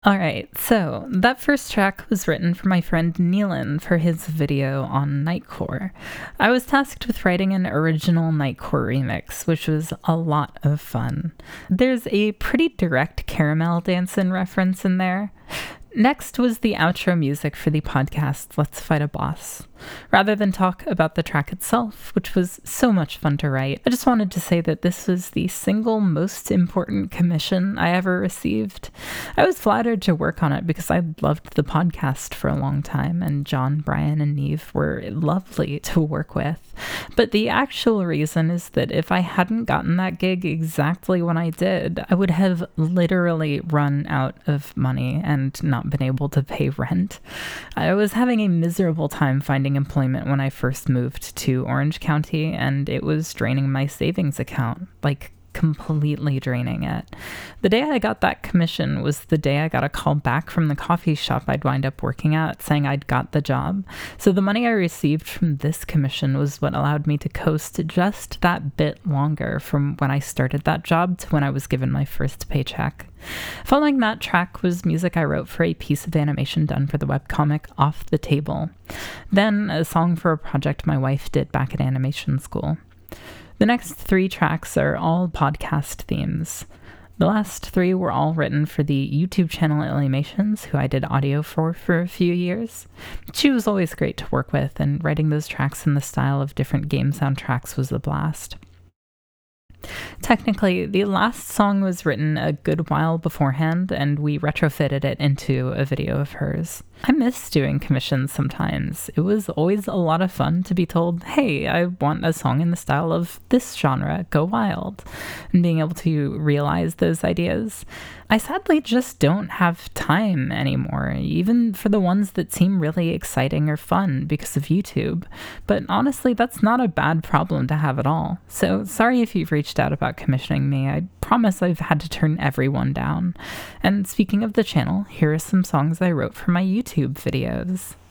All right, so that first track was written for my friend Neelan for his video on Nightcore. I was tasked with writing an original Nightcore remix, which was a lot of fun. There's a pretty direct Caramel Dancin' reference in there. Next was the outro music for the podcast Let's Fight a Boss. Rather than talk about the track itself, which was so much fun to write, I just wanted to say that this was the single most important commission I ever received. I was flattered to work on it because I loved the podcast for a long time, and John, Brian, and Neve were lovely to work with. But the actual reason is that if I hadn't gotten that gig exactly when I did, I would have literally run out of money and not been able to pay rent. I was having a miserable time finding employment when I first moved to Orange County, and it was draining my savings account, like completely draining it. The day I got that commission was the day I got a call back from the coffee shop I'd wind up working at saying I'd got the job. So the money I received from this commission was what allowed me to coast just that bit longer from when I started that job to when I was given my first paycheck. Following that track was music I wrote for a piece of animation done for the webcomic Off the Table. Then a song for a project my wife did back at animation school. The next 3 tracks are all podcast themes. The last 3 were all written for the YouTube channel Illuminations, who I did audio for a few years. She was always great to work with, and writing those tracks in the style of different game soundtracks was a blast. Technically, the last song was written a good while beforehand, and we retrofitted it into a video of hers. I miss doing commissions sometimes. It was always a lot of fun to be told, hey, I want a song in the style of this genre, go wild, and being able to realize those ideas. I sadly just don't have time anymore, even for the ones that seem really exciting or fun because of YouTube. But honestly, that's not a bad problem to have at all. So sorry if you've reached out about commissioning me. I promise I've had to turn everyone down. And speaking of the channel, here are some songs I wrote for my YouTube videos.